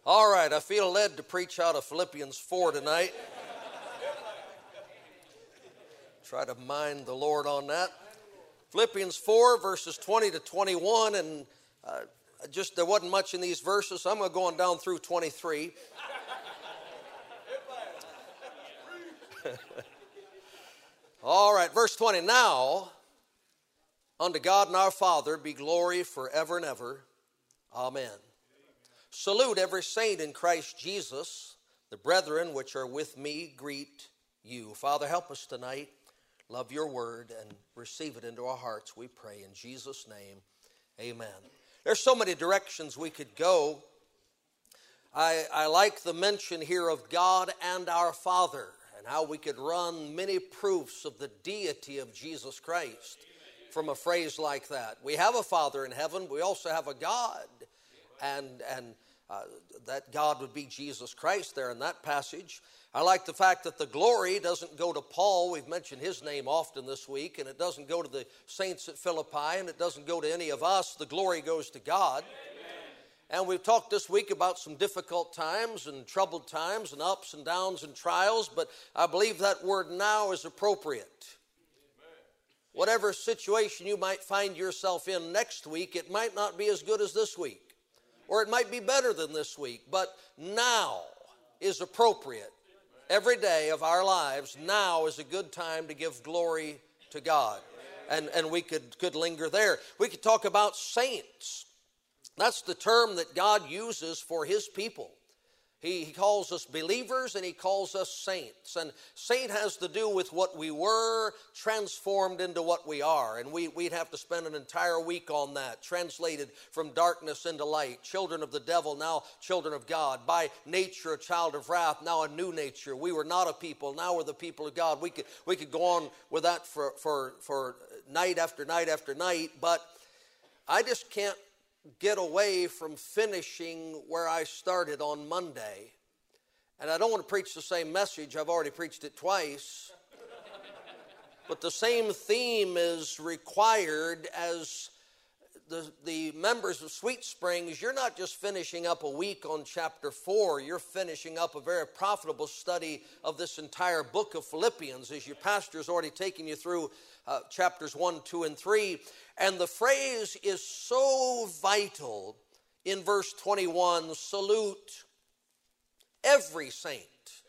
All right, I feel led to preach out of Philippians 4 tonight. Try to mind the Lord on that. Philippians 4, verses 20 to 21, and there wasn't much in these verses, so I'm going to go on down through 23. All right, verse 20. Now, unto God and our Father be glory forever and ever. Amen. Salute every saint in Christ Jesus. The brethren which are with me greet you. Father, help us tonight. Love your word and receive it into our hearts, we pray in Jesus' name. Amen. There's so many directions we could go. I like the mention here of God and our Father and how we could run many proofs of the deity of Jesus Christ from a phrase like that. We have a Father in heaven. We also have a God. And that God would be Jesus Christ there in that passage. I like the fact that the glory doesn't go to Paul. We've mentioned his name often this week. And it doesn't go to the saints at Philippi. And it doesn't go to any of us. The glory goes to God. Amen. And we've talked this week about some difficult times and troubled times and ups and downs and trials. But I believe that word now is appropriate. Whatever situation you might find yourself in next week, it might not be as good as this week. Or it might be better than this week, but now is appropriate. Every day of our lives, now is a good time to give glory to God. And we could linger there. We could talk about saints. That's the term that God uses for his people. He calls us believers and he calls us saints. And saint has to do with what we were transformed into what we are. And we'd have to spend an entire week on that. Translated from darkness into light. Children of the devil, now children of God. By nature a child of wrath, now a new nature. We were not a people, now we're the people of God. We could go on with that for night after night after night. But I just can't get away from finishing where I started on Monday. And I don't want to preach the same message. I've already preached it twice. But the same theme is required as the members of Sweet Springs. You're not just finishing up a week on chapter 4. You're finishing up a very profitable study of this entire book of Philippians, as your pastor's already taken you through chapters 1, 2, and 3. And the phrase is so vital in verse 21, salute every saint.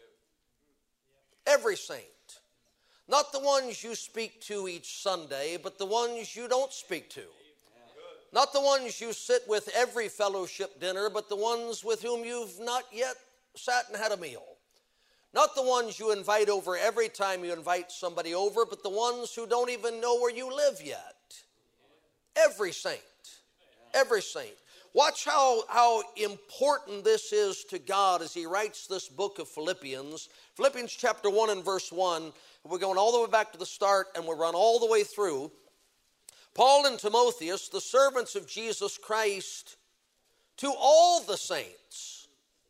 Every saint. Not the ones you speak to each Sunday, but the ones you don't speak to. Not the ones you sit with every fellowship dinner, but the ones with whom you've not yet sat and had a meal. Not the ones you invite over every time you invite somebody over, but the ones who don't even know where you live yet. Every saint. Every saint. Watch how important this is to God as he writes this book of Philippians. Philippians chapter 1 and verse 1. We're going all the way back to the start and we'll run all the way through. Paul and Timotheus, the servants of Jesus Christ, to all the saints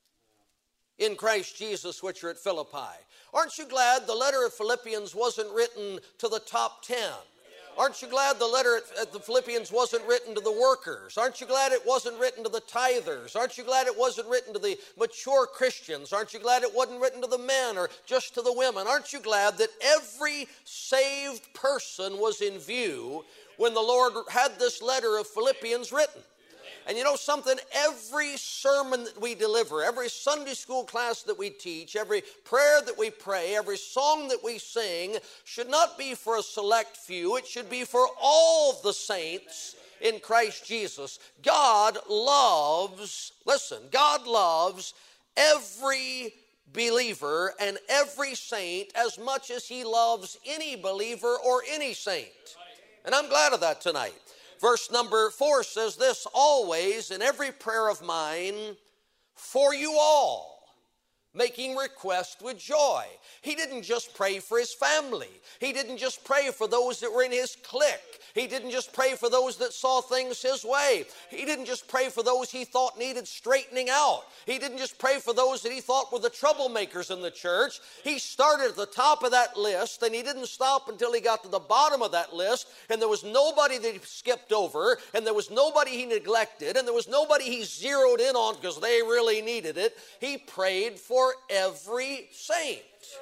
in Christ Jesus which are at Philippi. Aren't you glad the letter of Philippians wasn't written to the top 10? Aren't you glad the letter at the Philippians wasn't written to the workers? Aren't you glad it wasn't written to the tithers? Aren't you glad it wasn't written to the mature Christians? Aren't you glad it wasn't written to the men or just to the women? Aren't you glad that every saved person was in view when the Lord had this letter of Philippians written? And you know something? Every sermon that we deliver, every Sunday school class that we teach, every prayer that we pray, every song that we sing should not be for a select few. It should be for all the saints in Christ Jesus. God loves, listen, God loves every believer and every saint as much as he loves any believer or any saint. And I'm glad of that tonight. Verse number 4 says this, always in every prayer of mine for you all, making request with joy. He didn't just pray for his family. He didn't just pray for those that were in his clique. He didn't just pray for those that saw things his way. He didn't just pray for those he thought needed straightening out. He didn't just pray for those that he thought were the troublemakers in the church. He started at the top of that list, and he didn't stop until he got to the bottom of that list, and there was nobody that he skipped over, and there was nobody he neglected, and there was nobody he zeroed in on because they really needed it. He prayed for every saint.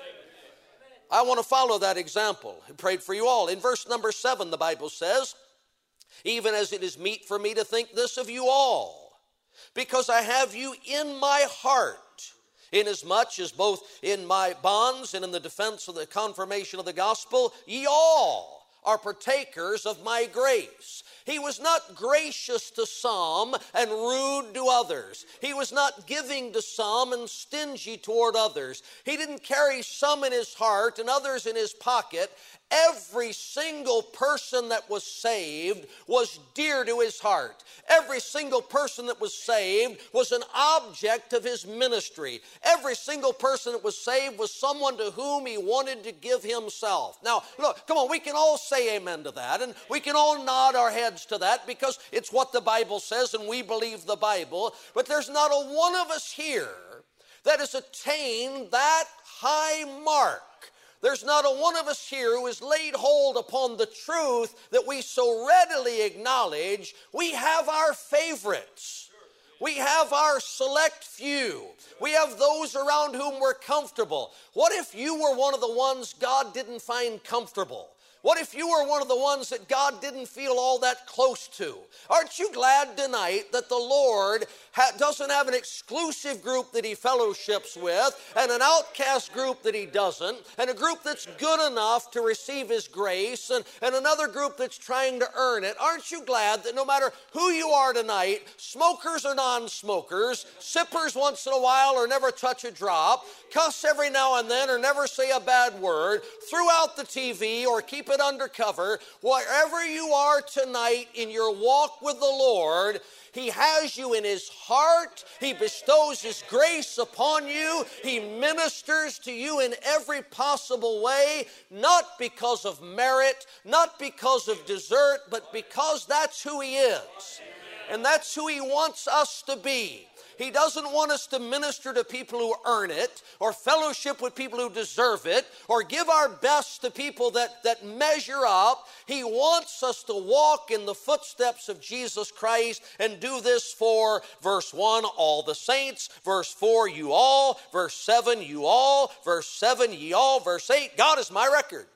I want to follow that example. He prayed for you all. In verse number 7, the Bible says, even as it is meet for me to think this of you all, because I have you in my heart, inasmuch as both in my bonds and in the defense of the confirmation of the gospel, ye all are partakers of my grace. He was not gracious to some and rude to others. He was not giving to some and stingy toward others. He didn't carry some in his heart and others in his pocket. Every single person that was saved was dear to his heart. Every single person that was saved was an object of his ministry. Every single person that was saved was someone to whom he wanted to give himself. Now, look, come on, we can all say amen to that, and we can all nod our heads to that because it's what the Bible says and we believe the Bible. But there's not a one of us here that has attained that high mark. There's not a one of us here who has laid hold upon the truth that we so readily acknowledge. We have our favorites. We have our select few. We have those around whom we're comfortable. What if you were one of the ones God didn't find comfortable? What if you were one of the ones that God didn't feel all that close to? Aren't you glad tonight that the Lord doesn't have an exclusive group that he fellowships with and an outcast group that he doesn't, and a group that's good enough to receive his grace and another group that's trying to earn it? Aren't you glad that no matter who you are tonight, smokers or non-smokers, sippers once in a while or never touch a drop, cuss every now and then or never say a bad word, throughout the TV or keep it undercover, wherever you are tonight in your walk with the Lord, he has you in his heart. He bestows his grace upon you. He ministers to you in every possible way, not because of merit, not because of desert, but because that's who he is. And that's who he wants us to be. He doesn't want us to minister to people who earn it, or fellowship with people who deserve it, or give our best to people that measure up. He wants us to walk in the footsteps of Jesus Christ and do this for, verse 1, all the saints, verse 4, you all, verse 7, you all, verse 7, ye all, verse 8, God is my record.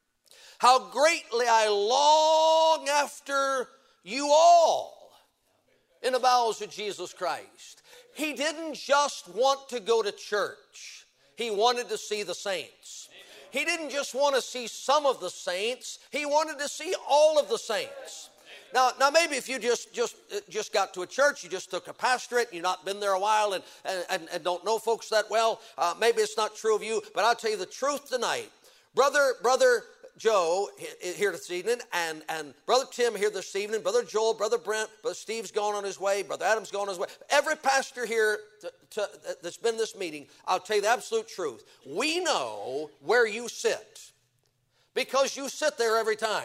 How greatly I long after you all in the bowels of Jesus Christ. He didn't just want to go to church. He wanted to see the saints. He didn't just want to see some of the saints. He wanted to see all of the saints. Now maybe if you just got to a church, you just took a pastorate, you've not been there a while and don't know folks that well, maybe it's not true of you, but I'll tell you the truth tonight. Brother Joe here this evening, and Brother Tim here this evening, Brother Joel, Brother Brent, Brother Steve's gone on his way, Brother Adam's gone on his way. Every pastor here that's been in this meeting, I'll tell you the absolute truth. We know where you sit because you sit there every time.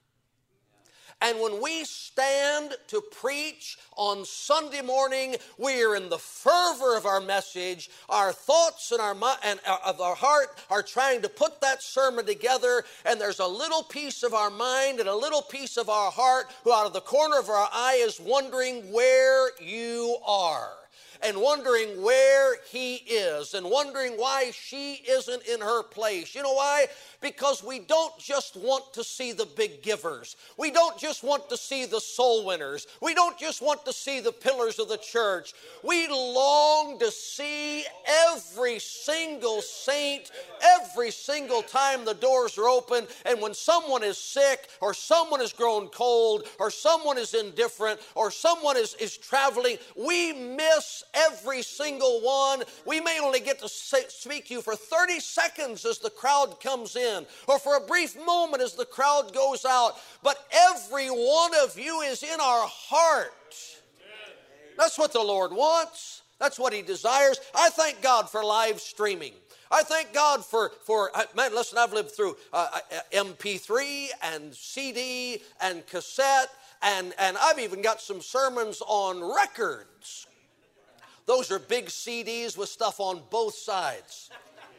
And when we stand to preach on Sunday morning, we are in the fervor of our message. Our thoughts and of our heart are trying to put that sermon together, and there's a little piece of our mind and a little piece of our heart who out of the corner of our eye is wondering where you are. And wondering where he is, and wondering why she isn't in her place. You know why? Because we don't just want to see the big givers. We don't just want to see the soul winners. We don't just want to see the pillars of the church. We long to see every single saint, every single time the doors are open, and when someone is sick, or someone has grown cold, or someone is indifferent, or someone is traveling, we miss every single one. We may only get to speak to you for 30 seconds as the crowd comes in, or for a brief moment as the crowd goes out, but every one of you is in our heart. That's what the Lord wants. That's what he desires. I thank God for live streaming. I thank God for man, listen, I've lived through MP3 and CD and cassette, and I've even got some sermons on records. Those are big CDs with stuff on both sides.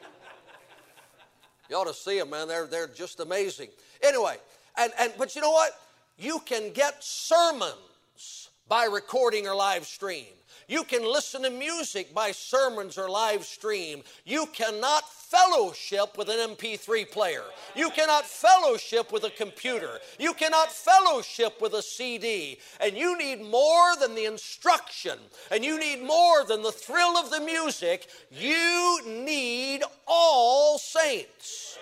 You ought to see them, man. They're just amazing. Anyway, but you know what? You can get sermons by recording or live stream. You can listen to music by sermons or live stream. You cannot fellowship with an MP3 player. You cannot fellowship with a computer. You cannot fellowship with a CD. And you need more than the instruction. And you need more than the thrill of the music. You need all saints.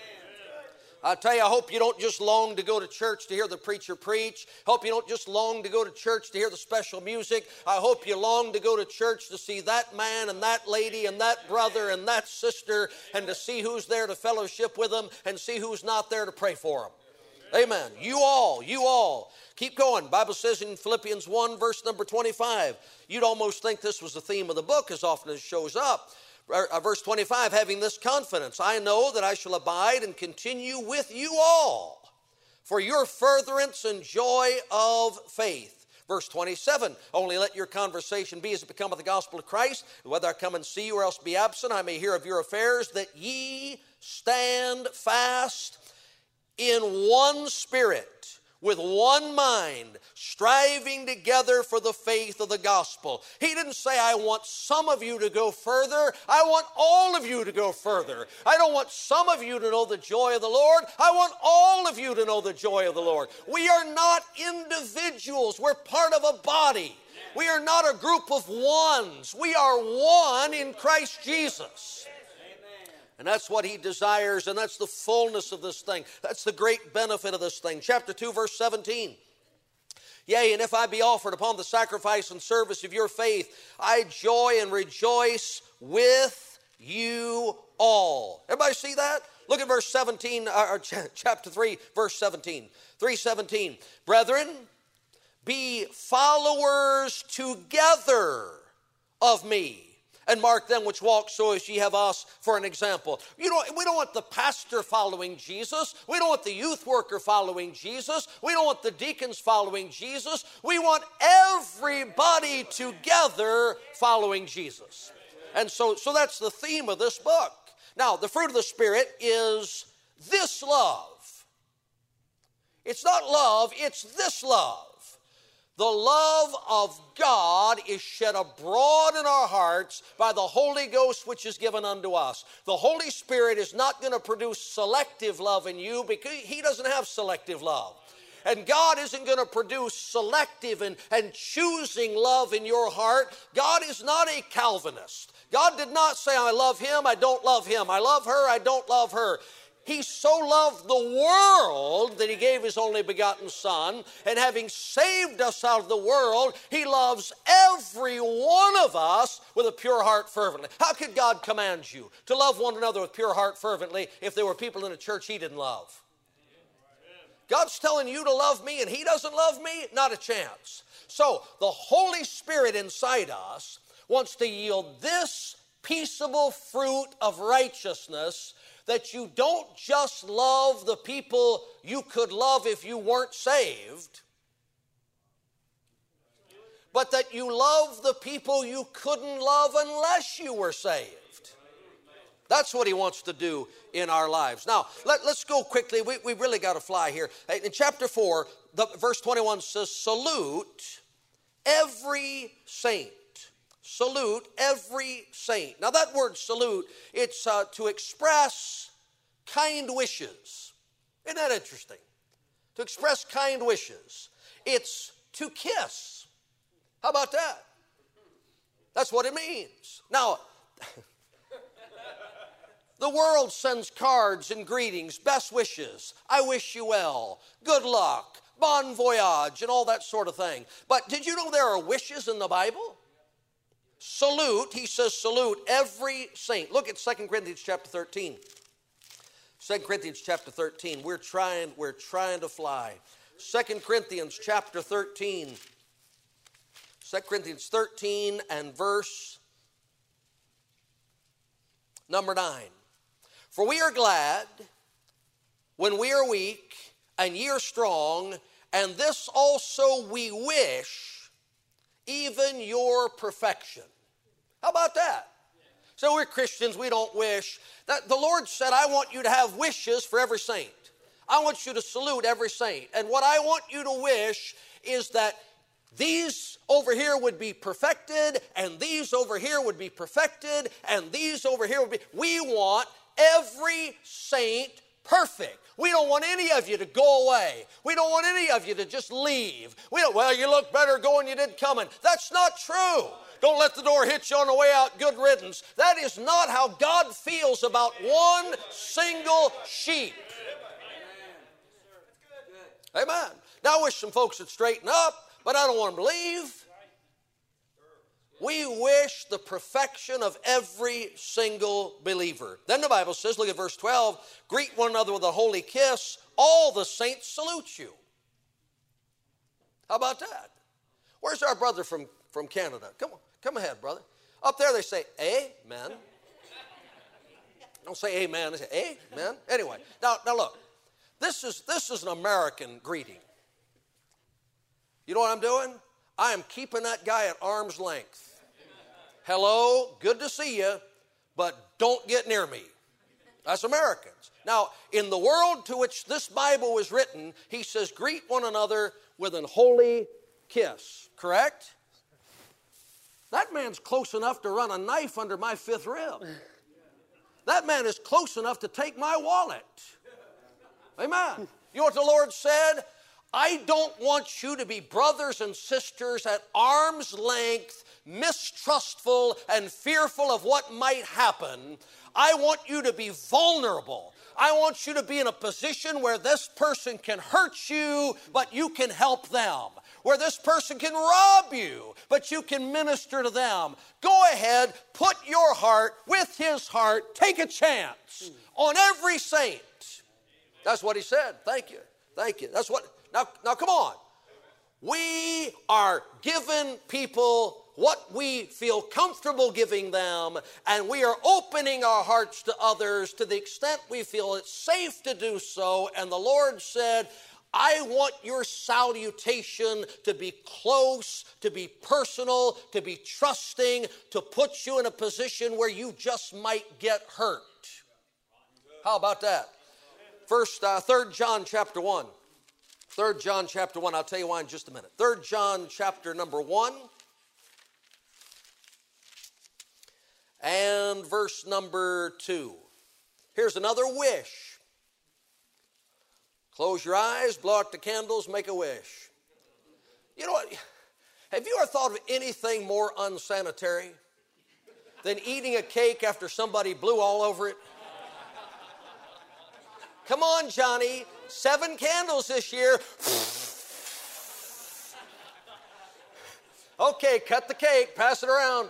I tell you, I hope you don't just long to go to church to hear the preacher preach. Hope you don't just long to go to church to hear the special music. I hope you long to go to church to see that man and that lady and that brother and that sister, and to see who's there to fellowship with them and see who's not there to pray for them. Amen. You all. Keep going. The Bible says in Philippians 1, verse number 25, you'd almost think this was the theme of the book as often as it shows up. Verse 25, having this confidence, I know that I shall abide and continue with you all for your furtherance and joy of faith. Verse 27, only let your conversation be as it becometh the gospel of Christ, whether I come and see you or else be absent, I may hear of your affairs, that ye stand fast in one spirit, with one mind, striving together for the faith of the gospel. He didn't say, I want some of you to go further. I want all of you to go further. I don't want some of you to know the joy of the Lord. I want all of you to know the joy of the Lord. We are not individuals. We're part of a body. We are not a group of ones. We are one in Christ Jesus. And that's what he desires, and that's the fullness of this thing. That's the great benefit of this thing. Chapter 2, verse 17. Yea, and if I be offered upon the sacrifice and service of your faith, I joy and rejoice with you all. Everybody see that? Look at verse 17, or chapter 3, verse 17. 3:17. Brethren, be followers together of me, and mark them which walk so as ye have us for an example. We don't want the pastor following Jesus. We don't want the youth worker following Jesus. We don't want the deacons following Jesus. We want everybody together following Jesus. And so that's the theme of this book. Now, the fruit of the Spirit is this love. It's not love, it's this love. The love of God is shed abroad in our hearts by the Holy Ghost which is given unto us. The Holy Spirit is not going to produce selective love in you because he doesn't have selective love. And God isn't going to produce selective and choosing love in your heart. God is not a Calvinist. God did not say, I love him, I don't love him. I love her, I don't love her. He so loved the world that he gave his only begotten Son, and having saved us out of the world, he loves every one of us with a pure heart fervently. How could God command you to love one another with pure heart fervently if there were people in a church he didn't love? God's telling you to love me and he doesn't love me? Not a chance. So the Holy Spirit inside us wants to yield this peaceable fruit of righteousness, that you don't just love the people you could love if you weren't saved, but that you love the people you couldn't love unless you were saved. That's what he wants to do in our lives. Now, let's go quickly. We really got to fly here. In chapter 4, verse 21 says, salute every saint. Salute every saint. Now that word salute, it's to express kind wishes. Isn't that interesting? To express kind wishes. It's to kiss. How about that? That's what it means. Now, the world sends cards and greetings, best wishes, I wish you well, good luck, bon voyage, and all that sort of thing. But did you know there are wishes in the Bible? Salute, he says salute every saint. Look at 2 Corinthians chapter 13. 2 Corinthians chapter 13. We're trying to fly. 2 Corinthians chapter 13. 2 Corinthians 13 and verse number 9. For we are glad when we are weak, and ye are strong, and this also we wish, even your perfection. How about that? So we're Christians, we don't wish. That the Lord said, I want you to have wishes for every saint. I want you to salute every saint. And what I want you to wish is that these over here would be perfected, and these over here would be perfected, and these over here would be. We want every saint perfect. We don't want any of you to go away. We don't want any of you to just leave. We don't, well, you look better going you did coming. That's not true. Don't let the door hit you on the way out. Good riddance. That is not how God feels about one single sheep. Amen. Now I wish some folks would straighten up, but I don't want them to leave. We wish the perfection of every single believer. Then the Bible says, look at verse 12, greet one another with a holy kiss. All the saints salute you. How about that? Where's our brother from Canada? Come on, come ahead, brother. Up there they say, amen. Don't say amen, they say amen. Anyway, now look, this is an American greeting. You know what I'm doing? I am keeping that guy at arm's length. Hello, good to see you, but don't get near me. That's Americans. Now, in the world to which this Bible was written, he says, greet one another with an holy kiss. Correct? That man's close enough to run a knife under my fifth rib. That man is close enough to take my wallet. Amen. You know what the Lord said? I don't want you to be brothers and sisters at arm's length, mistrustful and fearful of what might happen. I want you to be vulnerable. I want you to be in a position where this person can hurt you, but you can help them. Where this person can rob you, but you can minister to them. Go ahead, put your heart with his heart. Take a chance on every saint. That's what he said. Thank you. Thank you. That's what. Now come on. We are giving people what we feel comfortable giving them, and we are opening our hearts to others to the extent we feel it's safe to do so. And the Lord said, I want your salutation to be close, to be personal, to be trusting, to put you in a position where you just might get hurt. How about that? 3 John chapter 1. 3 John chapter 1. I'll tell you why in just a minute. 3 John chapter number 1. And verse number 2. Here's another wish. Close your eyes, blow out the candles, make a wish. You know what? Have you ever thought of anything more unsanitary than eating a cake after somebody blew all over it? Come on, Johnny. 7 candles this year. Okay, cut the cake, pass it around.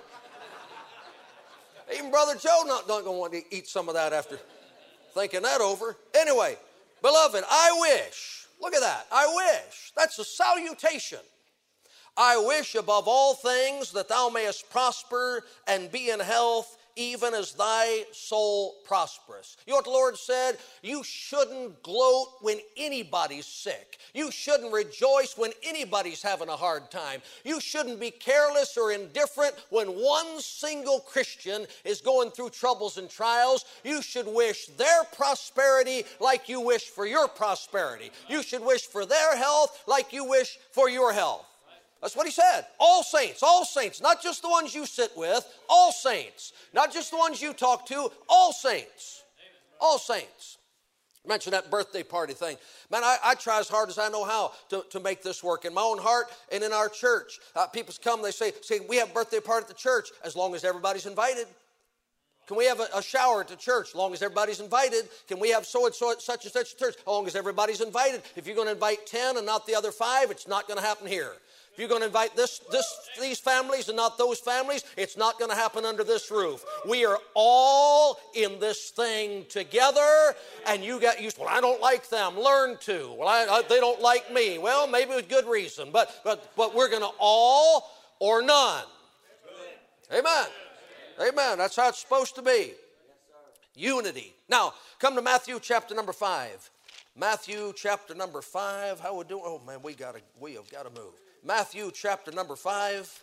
Even Brother Joe not going to want to eat some of that after thinking that over. Anyway, beloved, I wish, look at that, I wish, that's a salutation. I wish above all things that thou mayest prosper and be in health, even as thy soul prosperous. You know what the Lord said? You shouldn't gloat when anybody's sick. You shouldn't rejoice when anybody's having a hard time. You shouldn't be careless or indifferent when one single Christian is going through troubles and trials. You should wish their prosperity like you wish for your prosperity. You should wish for their health like you wish for your health. That's what he said. All saints, not just the ones you sit with, all saints. Not just the ones you talk to, all saints. All saints. I mentioned that birthday party thing. Man, I try as hard as I know how to make this work in my own heart and in our church. People come, they say, we have a birthday party at the church as long as everybody's invited. Can we have a shower at the church as long as everybody's invited? Can we have so-and-so at such and such a church as long as everybody's invited? If you're going to invite 10 and not the other 5, it's not going to happen here. If you're going to invite these families and not those families, it's not going to happen under this roof. We are all in this thing together, and you used, well, I don't like them. Learn to. Well, they don't like me. Well, maybe with good reason, but we're going to all or none. Amen. Amen. That's how it's supposed to be. Unity. Now, come to Matthew chapter number 5. Matthew chapter number 5. How we doing? Oh man, we have got to move. Matthew chapter number 5.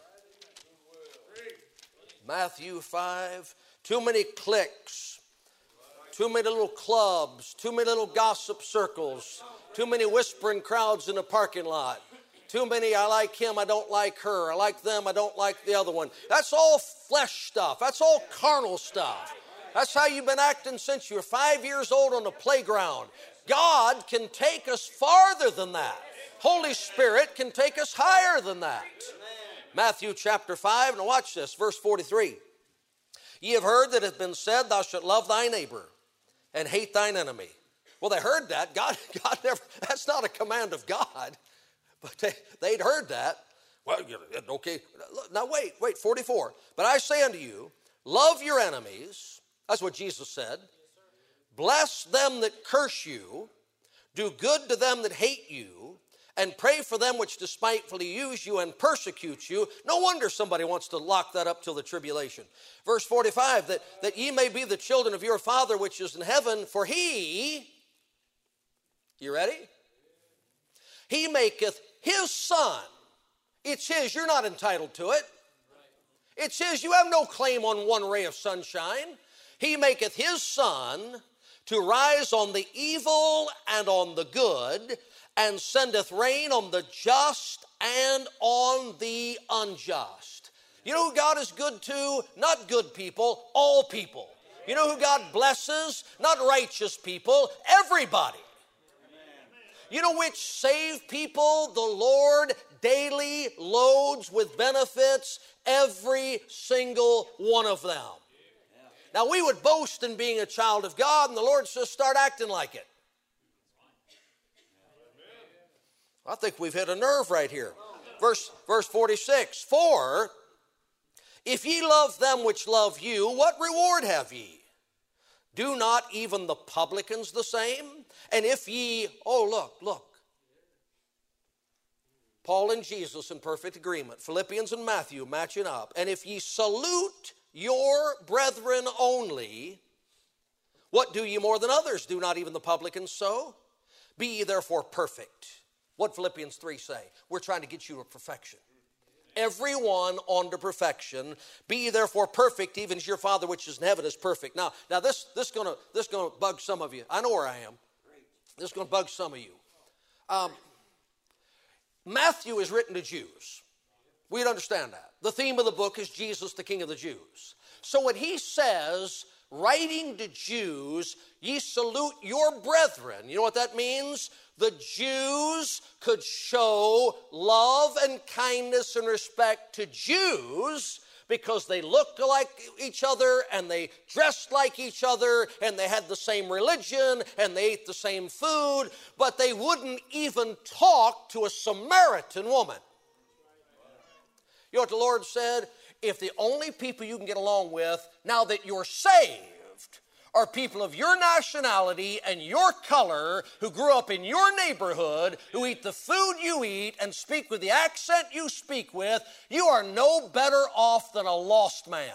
Matthew 5. Too many cliques. Too many little clubs. Too many little gossip circles. Too many whispering crowds in the parking lot. Too many, I like him, I don't like her. I like them, I don't like the other one. That's all flesh stuff. That's all carnal stuff. That's how you've been acting since you were 5 years old on the playground. God can take us farther than that. Holy Spirit can take us higher than that. Matthew chapter 5, now watch this, verse 43. Ye have heard that it hath been said, thou shalt love thy neighbor and hate thine enemy. Well, they heard that. God never, that's not a command of God. But they'd heard that. Well, okay. Now wait, 44. But I say unto you, love your enemies. That's what Jesus said. Bless them that curse you. Do good to them that hate you. And pray for them which despitefully use you and persecute you. No wonder somebody wants to lock that up till the tribulation. Verse 45, that ye may be the children of your Father which is in heaven, for he, you ready? He maketh his sun. It's his. You're not entitled to it. It's his. You have no claim on one ray of sunshine. He maketh his sun to rise on the evil and on the good, and sendeth rain on the just and on the unjust. You know who God is good to? Not good people, all people. You know who God blesses? Not righteous people, everybody. You know which saved people the Lord daily loads with benefits? Every single one of them. Now we would boast in being a child of God, and the Lord says start acting like it. I think we've hit a nerve right here. Verse 46, for if ye love them which love you, what reward have ye? Do not even the publicans the same? And if ye, look. Paul and Jesus in perfect agreement. Philippians and Matthew matching up. And if ye salute your brethren only, what do ye more than others? Do not even the publicans so? Be ye therefore perfect. What Philippians 3 say? We're trying to get you to perfection. Everyone on to perfection. Be ye therefore perfect, even as your Father which is in heaven is perfect. Now this is gonna bug some of you. I know where I am. This is gonna bug some of you. Matthew is written to Jews. We'd understand that. The theme of the book is Jesus, the King of the Jews. So when he says, writing to Jews, ye salute your brethren, you know what that means? The Jews could show love and kindness and respect to Jews because they looked like each other and they dressed like each other and they had the same religion and they ate the same food, but they wouldn't even talk to a Samaritan woman. You know what the Lord said? If the only people you can get along with now that you're saved are people of your nationality and your color who grew up in your neighborhood, who eat the food you eat and speak with the accent you speak with, you are no better off than a lost man.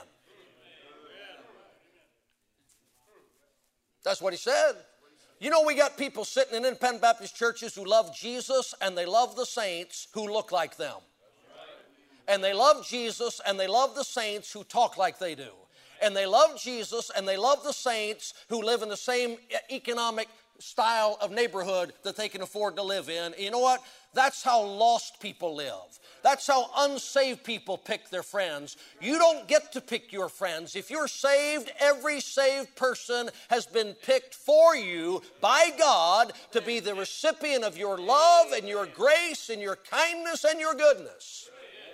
That's what he said. You know, we got people sitting in independent Baptist churches who love Jesus and they love the saints who look like them. And they love Jesus and they love the saints who talk like they do. And they love Jesus and they love the saints who live in the same economic style of neighborhood that they can afford to live in. You know what? That's how lost people live. That's how unsaved people pick their friends. You don't get to pick your friends. If you're saved, every saved person has been picked for you by God to be the recipient of your love and your grace and your kindness and your goodness.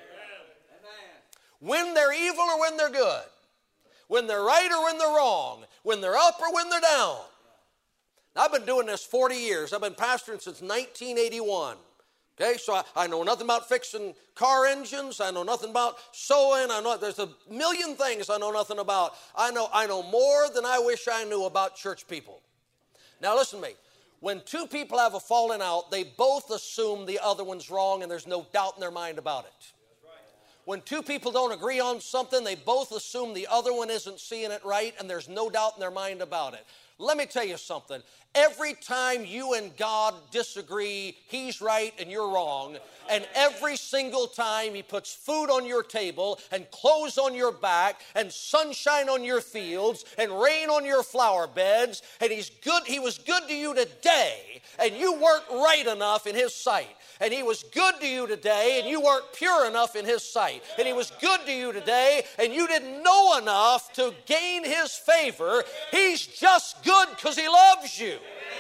When they're evil or when they're good. When they're right or when they're wrong. When they're up or when they're down. Now, I've been doing this 40 years. I've been pastoring since 1981. Okay, so I know nothing about fixing car engines. I know nothing about sewing. There's a million things I know nothing about. I know more than I wish I knew about church people. Now, listen to me. When two people have a falling out, they both assume the other one's wrong, and there's no doubt in their mind about it. When two people don't agree on something, they both assume the other one isn't seeing it right, and there's no doubt in their mind about it. Let me tell you something. Every time you and God disagree, He's right and you're wrong. And every single time He puts food on your table and clothes on your back and sunshine on your fields and rain on your flower beds, and He was good to you today, and you weren't right enough in His sight. And He was good to you today, and you weren't pure enough in His sight. And He was good to you today, and you didn't know enough to gain His favor. He's just good because He loves you.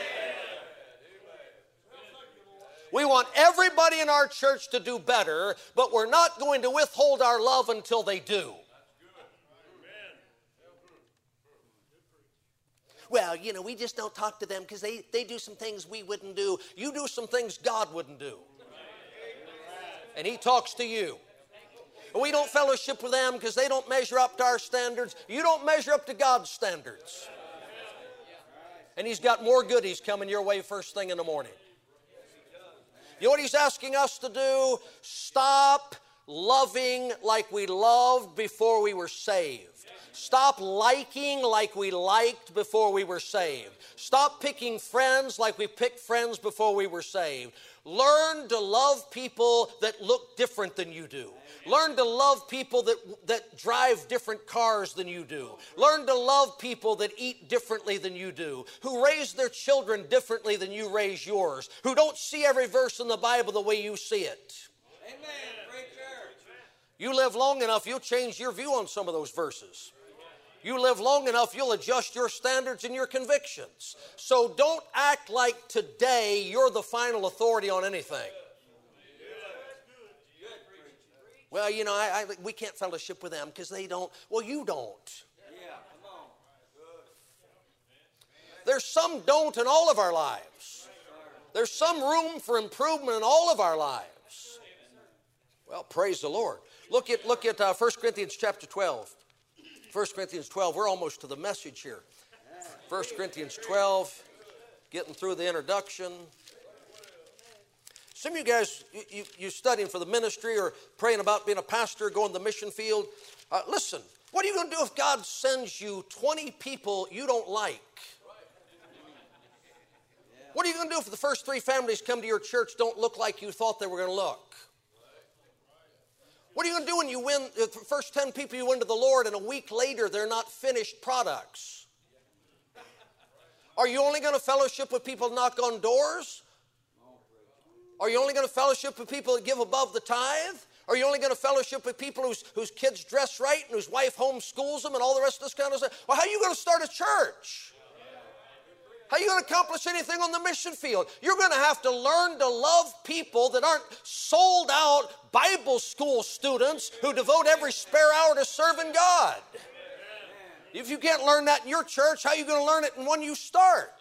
We want everybody in our church to do better, but we're not going to withhold our love until they do. Well, we just don't talk to them because they do some things we wouldn't do. You do some things God wouldn't do. And He talks to you. We don't fellowship with them because they don't measure up to our standards. You don't measure up to God's standards. And He's got more goodies coming your way first thing in the morning. You know what He's asking us to do? Stop loving like we loved before we were saved. Stop liking like we liked before we were saved. Stop picking friends like we picked friends before we were saved. Learn to love people that look different than you do. Learn to love people that drive different cars than you do. Learn to love people that eat differently than you do, who raise their children differently than you raise yours, who don't see every verse in the Bible the way you see it. Amen. You live long enough, you'll change your view on some of those verses. You live long enough, you'll adjust your standards and your convictions. So don't act like today you're the final authority on anything. Well, we can't fellowship with them because they don't. Well, you don't. There's some don't in all of our lives. There's some room for improvement in all of our lives. Well, praise the Lord. Look at 1 Corinthians chapter 12. 1 Corinthians 12, we're almost to the message here. 1 Corinthians 12, getting through the introduction. Some of you guys, you're studying for the ministry or praying about being a pastor, going to the mission field. Listen, what are you going to do if God sends you 20 people you don't like? What are you going to do if the first 3 families come to your church don't look like you thought they were going to look? What are you going to do when you win the first 10 people you win to the Lord and a week later they're not finished products? Are you only going to fellowship with people that knock on doors? Are you only going to fellowship with people that give above the tithe? Are you only going to fellowship with people whose kids dress right and whose wife homeschools them and all the rest of this kind of stuff? Well, how are you going to start a church? How are you going to accomplish anything on the mission field? You're going to have to learn to love people that aren't sold out Bible school students who devote every spare hour to serving God. If you can't learn that in your church, how are you going to learn it in one you start?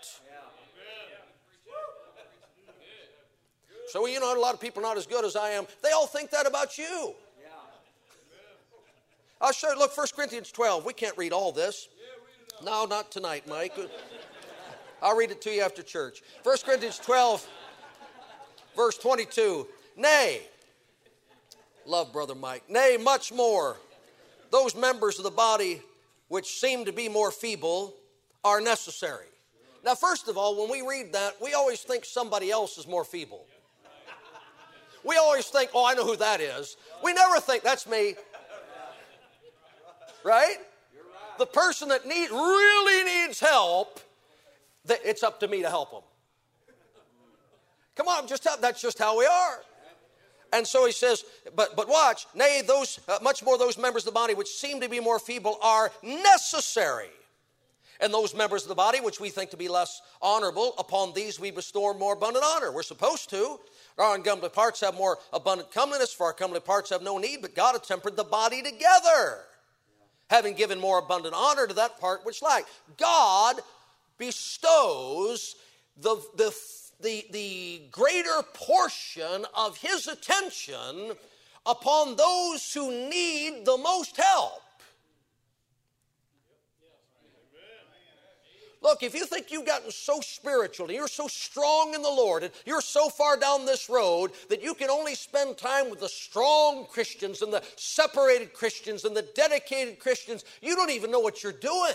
So, a lot of people are not as good as I am. They all think that about you. I'll show you. Look, 1 Corinthians 12. We can't read all this. No, not tonight, Mike. I'll read it to you after church. 1 Corinthians 12, verse 22. Nay, love Brother Mike. Nay, much more. Those members of the body which seem to be more feeble are necessary. Now, first of all, when we read that, we always think somebody else is more feeble. We always think, oh, I know who that is. We never think, that's me. Right? The person that really needs help, it's up to me to help them. Come on, that's just how we are. And so he says, but watch, nay, those much more those members of the body which seem to be more feeble are necessary. And those members of the body which we think to be less honorable, upon these we bestow more abundant honor. We're supposed to. Our uncomely parts have more abundant comeliness, for our comely parts have no need, but God hath tempered the body together, having given more abundant honor to that part which lacked. God bestows the greater portion of His attention upon those who need the most help. Look, if you think you've gotten so spiritual and you're so strong in the Lord and you're so far down this road that you can only spend time with the strong Christians and the separated Christians and the dedicated Christians, you don't even know what you're doing.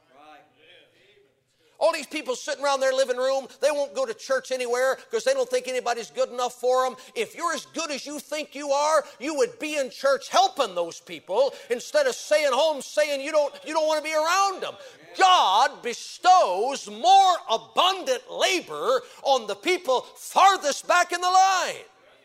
All these people sitting around their living room, they won't go to church anywhere because they don't think anybody's good enough for them. If you're as good as you think you are, you would be in church helping those people instead of staying home saying you don't want to be around them. God bestows more abundant labor on the people farthest back in the line.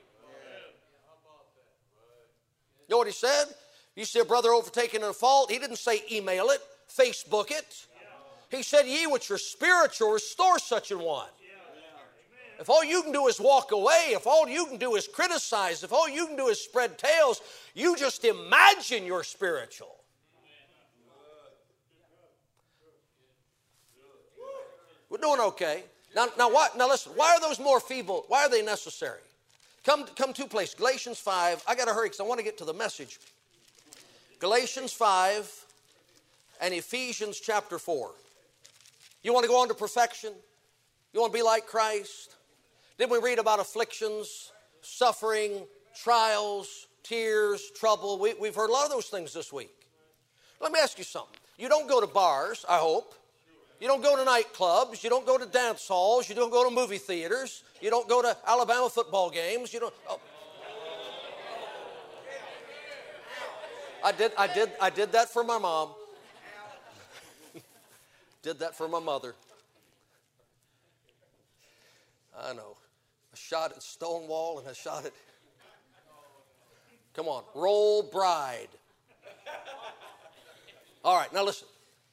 You know what he said? You see a brother overtaken in a fault, he didn't say email it, Facebook it. He said, ye which are spiritual, restore such an one. If all you can do is walk away, if all you can do is criticize, if all you can do is spread tales, you just imagine you're spiritual. We're doing okay. Now listen, why are those more feeble? Why are they necessary? Come two places. Galatians 5. I got to hurry because I want to get to the message. Galatians 5 and Ephesians chapter 4. You want to go on to perfection? You want to be like Christ? Didn't we read about afflictions, suffering, trials, tears, trouble? We've heard a lot of those things this week. Let me ask you something. You don't go to bars, I hope. You don't go to nightclubs. You don't go to dance halls. You don't go to movie theaters. You don't go to Alabama football games. You don't. Oh. I did that for my mom. Did that for my mother. I know. A shot at Stonewall and a shot at... Come on. Roll Bride. All right, now listen.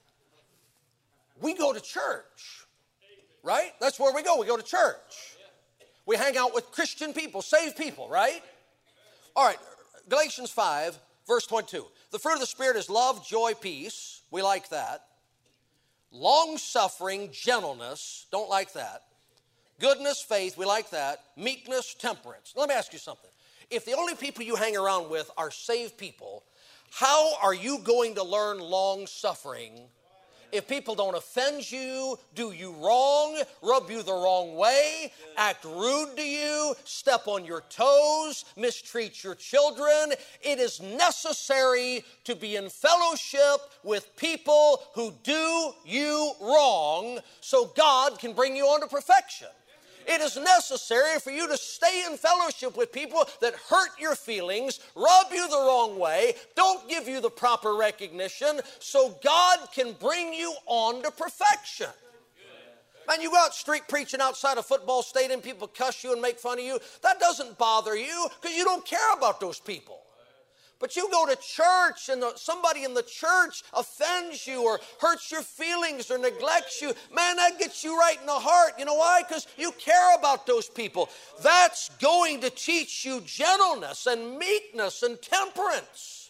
We go to church, right? That's where we go. We go to church. We hang out with Christian people, saved people, right? All right, Galatians 5, verse 22. The fruit of the Spirit is love, joy, peace. We like that. Long-suffering, gentleness. Don't like that. Goodness, faith. We like that. Meekness, temperance. Let me ask you something. If the only people you hang around with are saved people, how are you going to learn long-suffering if people don't offend you, do you wrong, rub you the wrong way, act rude to you, step on your toes, mistreat your children? It is necessary to be in fellowship with people who do you wrong so God can bring you on to perfection. It is necessary for you to stay in fellowship with people that hurt your feelings, rub you the wrong way, don't give you the proper recognition, so God can bring you on to perfection. Man, you go out street preaching outside a football stadium, people cuss you and make fun of you. That doesn't bother you because you don't care about those people. But you go to church and somebody in the church offends you or hurts your feelings or neglects you. Man, that gets you right in the heart. You know why? Because you care about those people. That's going to teach you gentleness and meekness and temperance.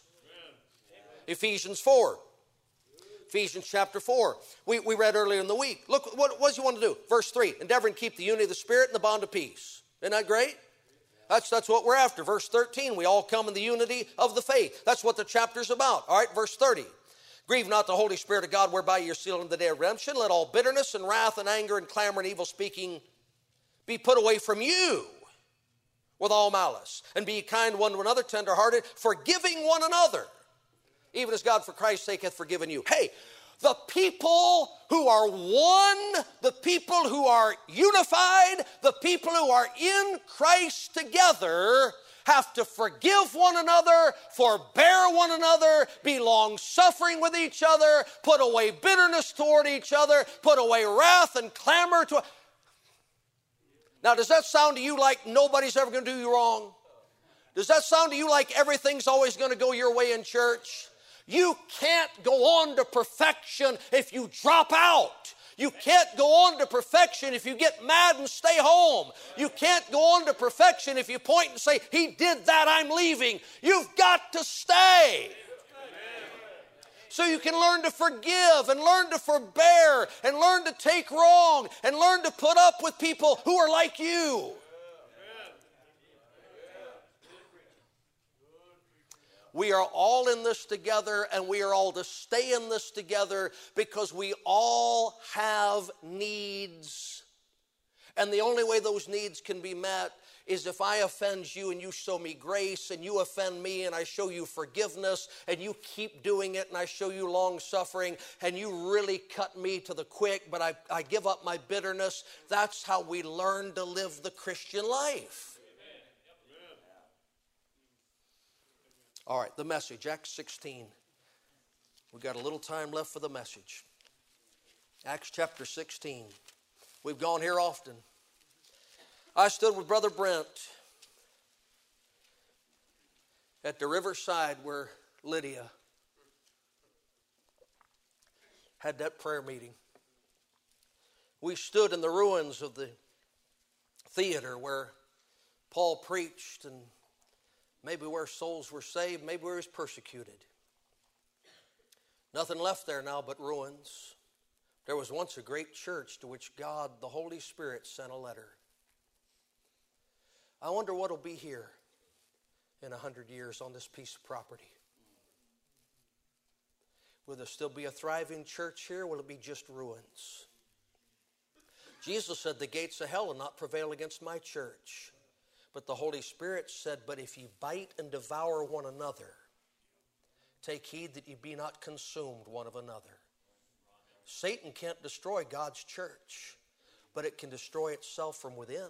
Ephesians 4. Ephesians chapter 4. We read earlier in the week. Look, what does he want to do? Verse 3. Endeavoring to keep the unity of the Spirit and the bond of peace. Isn't that great? That's what we're after. Verse 13, we all come in the unity of the faith. That's what the chapter's about. All right, verse 30. Grieve not the Holy Spirit of God, whereby you're sealed in the day of redemption. Let all bitterness and wrath and anger and clamor and evil speaking be put away from you with all malice. And be kind one to another, tenderhearted, forgiving one another, even as God for Christ's sake hath forgiven you. Hey, the people who are one, the people who are unified, the people who are in Christ together have to forgive one another, forbear one another, be long-suffering with each other, put away bitterness toward each other, put away wrath and clamor. Now, does that sound to you like nobody's ever going to do you wrong? Does that sound to you like everything's always going to go your way in church? You can't go on to perfection if you drop out. You can't go on to perfection if you get mad and stay home. You can't go on to perfection if you point and say, he did that, I'm leaving. You've got to stay. So you can learn to forgive and learn to forbear and learn to take wrong and learn to put up with people who are like you. We are all in this together, and we are all to stay in this together because we all have needs. And the only way those needs can be met is if I offend you and you show me grace, and you offend me and I show you forgiveness, and you keep doing it and I show you long suffering, and you really cut me to the quick, but I give up my bitterness. That's how we learn to live the Christian life. All right, the message, Acts 16. We've got a little time left for the message. Acts chapter 16. We've gone here often. I stood with Brother Brent at the riverside where Lydia had that prayer meeting. We stood in the ruins of the theater where Paul preached, and maybe where souls were saved, maybe where he was persecuted. Nothing left there now but ruins. There was once a great church to which God, the Holy Spirit, sent a letter. I wonder what will be here in 100 years on this piece of property. Will there still be a thriving church here? Will it be just ruins? Jesus said, the gates of hell will not prevail against my church. But the Holy Spirit said, but if ye bite and devour one another, take heed that ye be not consumed one of another. Satan can't destroy God's church, but it can destroy itself from within.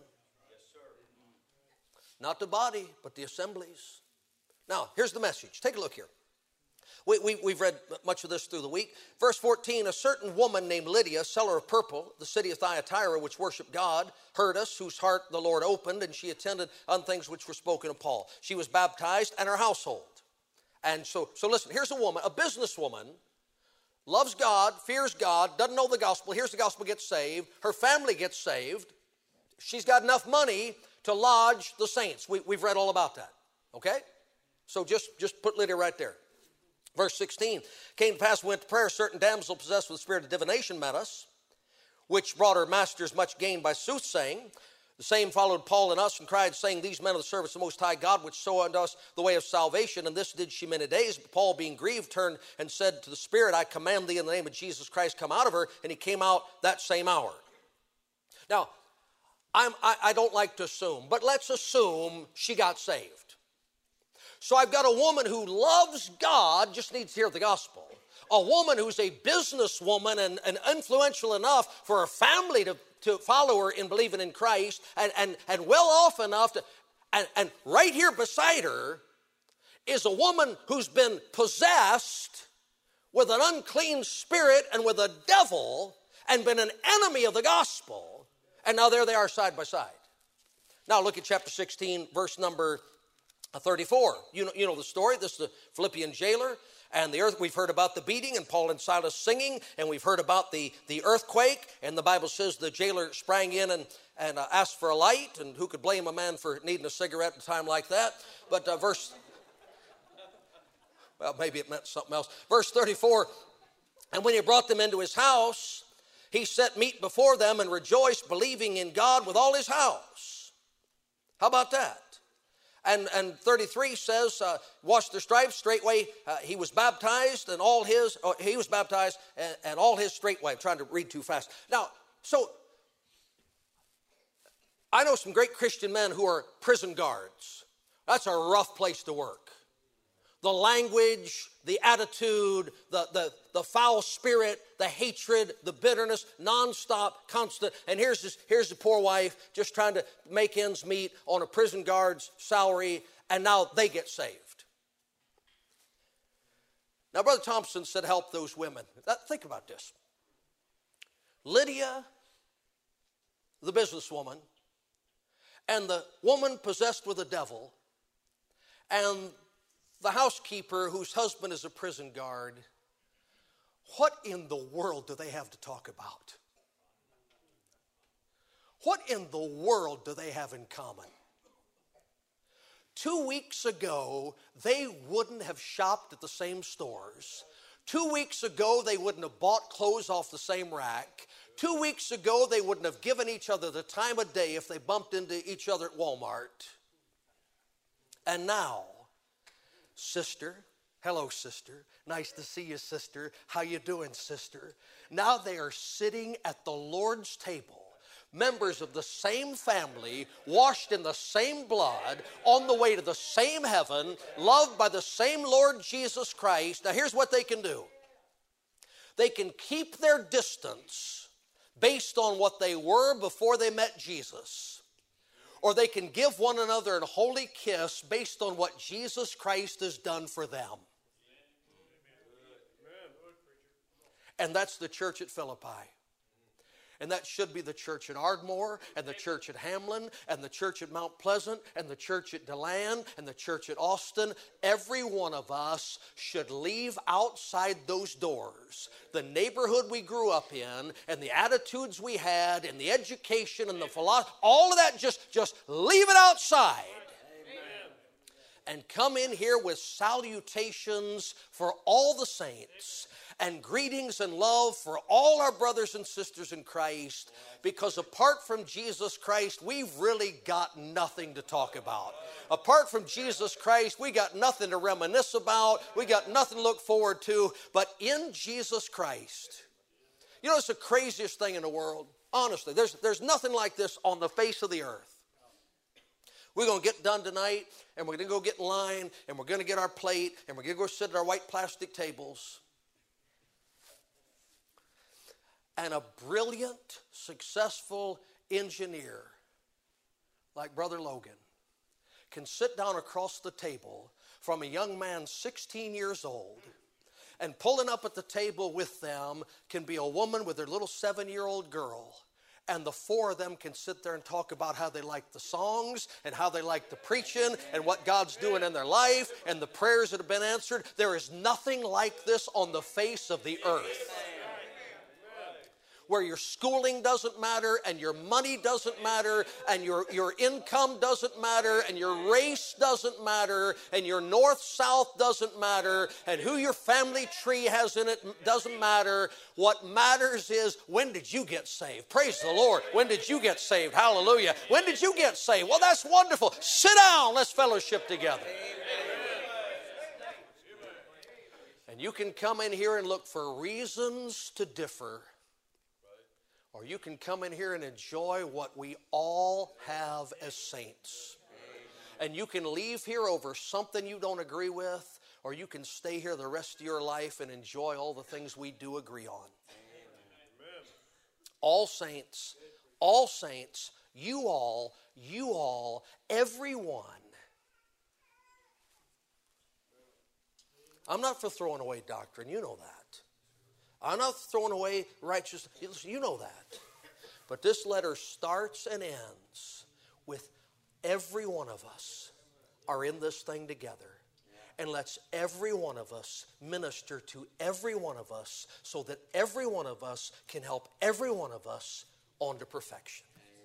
Not the body, but the assemblies. Now, here's the message. Take a look here. We've read much of this through the week. Verse 14, a certain woman named Lydia, seller of purple, the city of Thyatira, which worshiped God, heard us, whose heart the Lord opened, and she attended on things which were spoken of Paul. She was baptized, and her household. And so listen, here's a woman, a businesswoman, loves God, fears God, doesn't know the gospel, hears the gospel, gets saved, her family gets saved. She's got enough money to lodge the saints. We've read all about that, okay? So just put Lydia right there. Verse 16, came to pass, went to prayer, a certain damsel possessed with the spirit of divination met us, which brought her masters much gain by soothsaying. The same followed Paul and us, and cried, saying, these men of the service of the Most High God, which show unto us the way of salvation, and this did she many days. But Paul, being grieved, turned and said to the spirit, I command thee in the name of Jesus Christ, come out of her. And he came out that same hour. Now, I don't like to assume, but let's assume she got saved. So I've got a woman who loves God, just needs to hear the gospel. A woman who's a businesswoman and influential enough for her family to follow her in believing in Christ, and well off enough to, and right here beside her is a woman who's been possessed with an unclean spirit and with a devil and been an enemy of the gospel. And now there they are side by side. Now look at chapter 16, verse number 34. You know the story. This is the Philippian jailer and the earth. We've heard about the beating and Paul and Silas singing, and we've heard about the earthquake. And the Bible says the jailer sprang in and asked for a light. And who could blame a man for needing a cigarette at a time like that? But well, maybe it meant something else. Verse 34, and when he brought them into his house, he set meat before them and rejoiced, believing in God with all his house. How about that? And 33 says, washed their stripes, straightway he was baptized, and all his, he was baptized, and all his straightway. I'm trying to read too fast. Now, so I know some great Christian men who are prison guards. That's a rough place to work. The language, the attitude, the foul spirit, the hatred, the bitterness, nonstop, constant. And here's the poor wife just trying to make ends meet on a prison guard's salary, and now they get saved. Now, Brother Thompson said, help those women. Think about this. Lydia, the businesswoman, and the woman possessed with a devil, and the housekeeper whose husband is a prison guard, what in the world do they have to talk about? What in the world do they have in common? 2 weeks ago, they wouldn't have shopped at the same stores. 2 weeks ago, they wouldn't have bought clothes off the same rack. 2 weeks ago, they wouldn't have given each other the time of day if they bumped into each other at Walmart. And now, sister. Hello, sister. Nice to see you, sister. How you doing, sister? Now they are sitting at the Lord's table, members of the same family, washed in the same blood, on the way to the same heaven, loved by the same Lord Jesus Christ. Now here's what they can do. They can keep their distance based on what they were before they met Jesus. Or they can give one another a holy kiss based on what Jesus Christ has done for them. And that's the church at Philippi. And that should be the church at Ardmore, and the church at Hamlin, and the church at Mount Pleasant, and the church at DeLand, and the church at Austin. Every one of us should leave outside those doors the neighborhood we grew up in, and the attitudes we had, and the education, and the philosophy. All of that, just leave it outside. And come in here with salutations for all the saints, and greetings and love for all our brothers and sisters in Christ, because apart from Jesus Christ, we've really got nothing to talk about. Apart from Jesus Christ, we got nothing to reminisce about. We got nothing to look forward to. But in Jesus Christ, you know, it's the craziest thing in the world. Honestly, there's nothing like this on the face of the earth. We're going to get done tonight, and we're going to go get in line, and we're going to get our plate, and we're going to go sit at our white plastic tables. And a brilliant, successful engineer like Brother Logan can sit down across the table from a young man 16 years old, and pulling up at the table with them can be a woman with her little 7-year-old girl. And the four of them can sit there and talk about how they like the songs and how they like the preaching and what God's doing in their life and the prayers that have been answered. There is nothing like this on the face of the earth. Where your schooling doesn't matter, and your money doesn't matter, and your income doesn't matter, and your race doesn't matter, and your north-south doesn't matter, and who your family tree has in it doesn't matter. What matters is, when did you get saved? Praise the Lord. When did you get saved? Hallelujah. When did you get saved? Well, that's wonderful. Sit down. Let's fellowship together. And you can come in here and look for reasons to differ. Or you can come in here and enjoy what we all have as saints. And you can leave here over something you don't agree with, or you can stay here the rest of your life and enjoy all the things we do agree on. All saints, you all, everyone. I'm not for throwing away doctrine, you know that. I'm not throwing away righteousness. You know that. But this letter starts and ends with every one of us are in this thing together. And lets every one of us minister to every one of us so that every one of us can help every one of us on to perfection.